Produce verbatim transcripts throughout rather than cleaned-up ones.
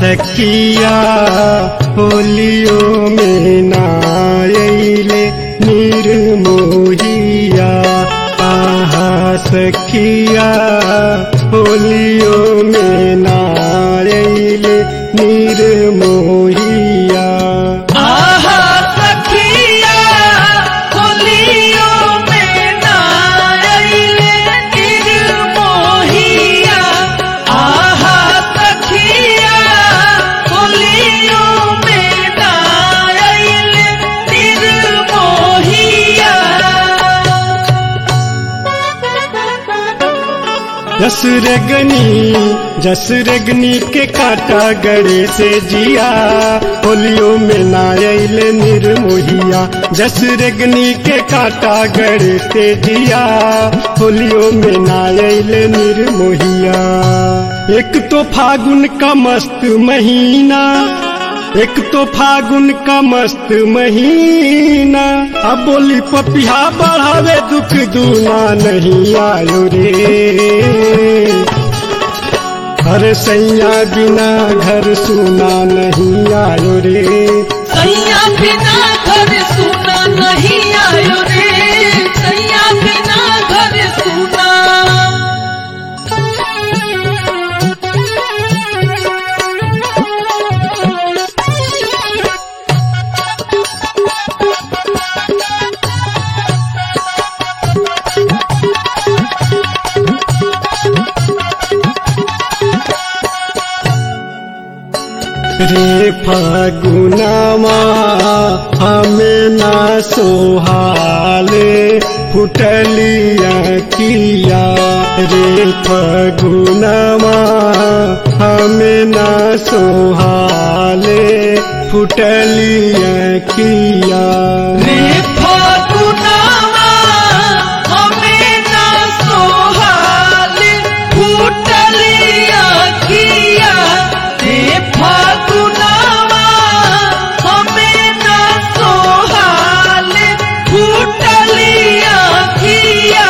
सखिया होलियो में नायले निर्मोहिया। आहा सखिया होलियो में नायले निर्मोहिया। आहा सखिया होलियो में नायले निर्मोहिया। आहा सखिया होलियो में नायले निर्मोहिया। जसरगनी जसरगनी के काटा गड़े से जिया होलियो में नायले निर्मोहिया। जसरगनी के काटा गड़े से जिया होलियो में नायले निर्मोहिया। एक तो फागुन का मस्त महीना, एक तो फागुन का मस्त महीना। अब बोली पपिया बढ़ावे दुख दूना नहीं आयो रे। हर सैया बिना घर सुना नहीं आयो रे। सैया बिना घर सुना नहीं आयो रे। सैया बिना घर सुना। रे फागुनामा हमें ना सोहाले फुटलिया किया। रे फागुनामा हमें ना सोहाले फुटलिया किया। रे फागुनामा हमें ना सोहाले फुटलिया किया। रे फागुनामा हमें ना सोहाले फुटलिया किया।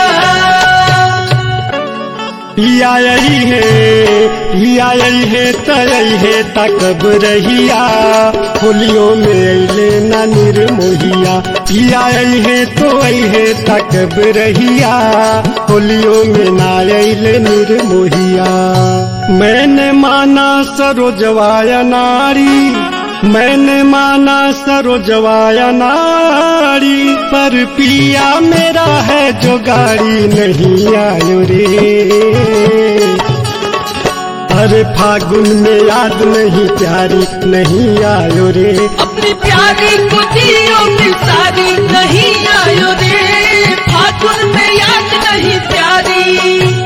पिया यही है पिया यही है तयही है तकब रहिया होलियो में अले ना निर्मोहिया। पिया यही है तो यही है तकब रहिया होलियो में ना अले निर्मोहिया। मैंने माना सरोजवाया नारी, मैंने माना सरोजवाया नारी, पर पिया मेरा है जो गाड़ी नहीं आयो रे। अरे फागुन में याद नहीं प्यारी नहीं आयो रे। अपनी प्यारी को दियो सारी नहीं आयो रे। फागुन में याद नहीं प्यारी।